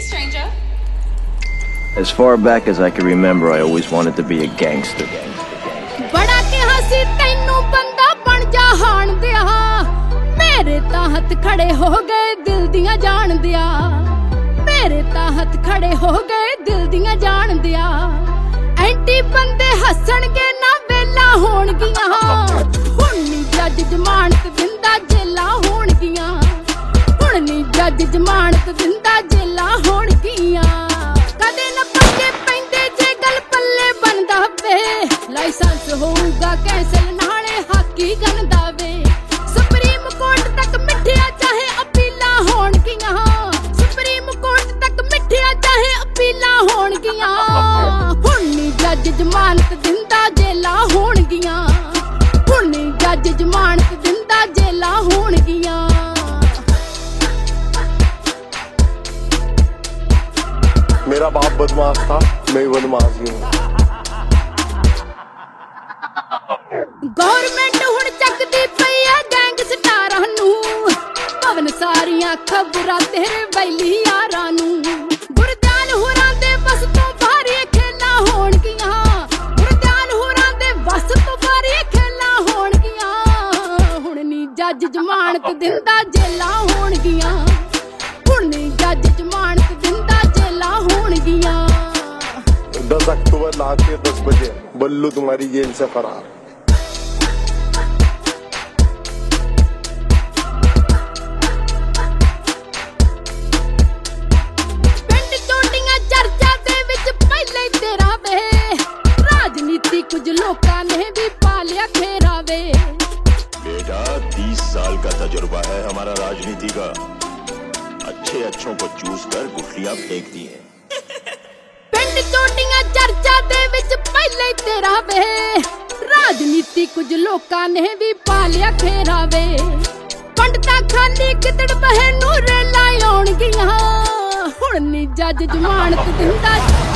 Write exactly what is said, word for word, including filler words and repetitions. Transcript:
stranger. As far back as I can remember, I always wanted to be a gangster. बड़ा किहा सी तैनू बंदा बन जा हाण दिया, मेरे तां हथ खड़े हो गए दिल दियां जान दिया, मेरे तां हथ खड़े हो गए दिल दियां जान दिया। एंटी बंदे हसणगे ना वेला होणगियां, हुण नी जज जमानत दिंदा जेला होणगियां, हुण नी जज जमानत दिंदा जेला होणगियां। कदे ना पक्के पैंदे जे गल पल्ले बनदा वे, लाइसेंस होऊगा कैंसल नाले हाकी गनदा वे। सुप्रीम कोर्ट तक मिठिया चाहे अपीलां होणगियां, सुप्रीम कोर्ट तक मिठिया चाहे अपीलां होणगियां। हुण नी जज जमानत दिंदा जेला होणगियां, हुण नी जज जमानत दिंदा जेला होणगियां। मेरा बाप बदमाश था, मैं बदमाश ही हूँ। गवर्नमेंट हुण चकदी पई आ गैंगस्टारां नू, पवन सारियां खबरां तेरे वैली यारां नू। गुरदियाल होरां दे बस तो भारी खेलां होणगियां, गुरदियाल होरां दे बस तो भारी खेलां होणगियां। हुण नी जज जमानत दिंदा जेलां होणगियां, हुण नी जज जमानत दिंदा जेलां होणगियां। दस अक्टूबर रात के दस बजे बल्लू तुम्हारी जेल से फरार। पिंड चोटियां चर्चा दे विच पहले तेरा वे, राजनीति कुछ लोकां ने भी पालिया घेरा वे। बेटा तीस साल का तजुर्बा है हमारा राजनीति का, अच्छे अच्छों को चूस कर गुठलियां फेंक दी है। पिंड चोटियां चर्चा दे विच पहले तेरा वे, राजनीति कुछ लोकां ने भी पालिया घेरा वे। पंडता खाली कितड़ बहे नूरे लाई आउणगियां, हुण नी जज जमानत दिंदा